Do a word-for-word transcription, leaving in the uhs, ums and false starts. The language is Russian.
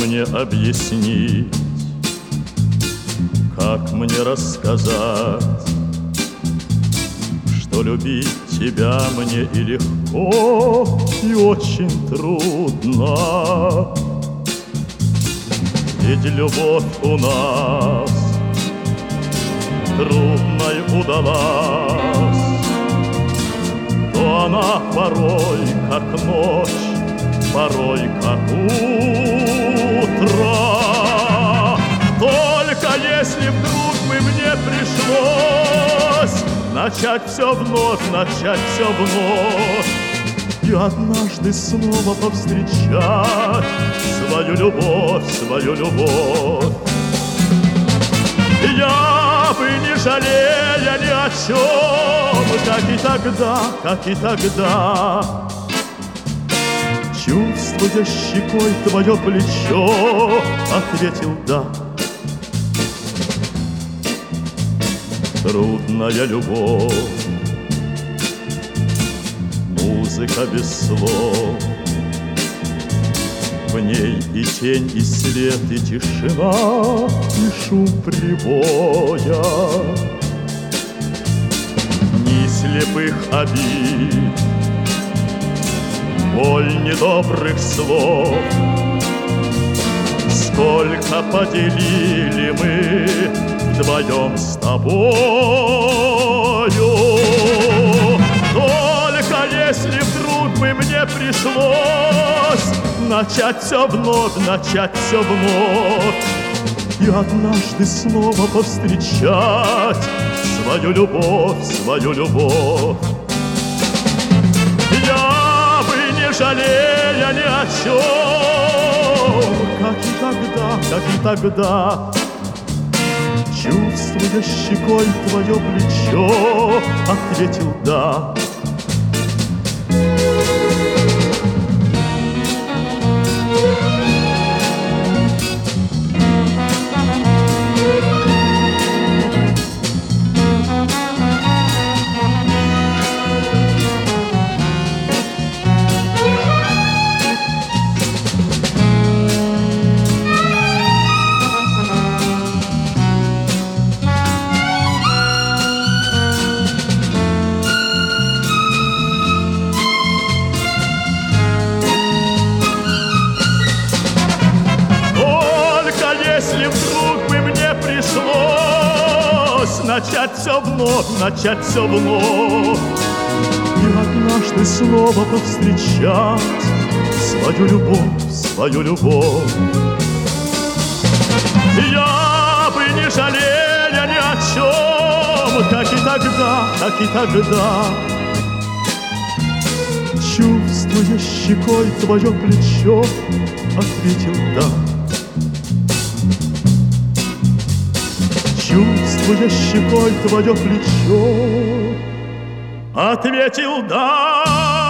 мне объяснить, как мне рассказать, что любить тебя мне и легко, и очень трудно. Ведь любовь у нас трудной удалась, то она порой как ночь, порой как утро. Только если вдруг бы мне пришлось начать все вновь, начать все вновь, и однажды снова повстречать свою любовь, свою любовь, я бы, не жалея ни о чем, как и тогда, как и тогда, чувствуя щекой твое плечо, ответил да. Трудная любовь, музыка без слов, в ней и тень, и свет, и тишина, и шум прибоя. Ни слепых обид, боль недобрых слов, сколько поделили мы вдвоем с тобою. Только если вдруг бы мне пришлось начать все вновь, начать все вновь, и однажды снова повстречать свою любовь, свою любовь, я бы, не жалея ни о чем, как и тогда, как и тогда, чувствуя щекой твое плечо, ответил да. Если вдруг бы мне пришлось начать все вновь, начать все вновь, и однажды снова повстречать свою любовь, свою любовь, я бы, не жалея ни о чем, как и тогда, как и тогда, чувствуя щекой твое плечо, ответил да. Чувствуя щекой твое плечо, ответил да.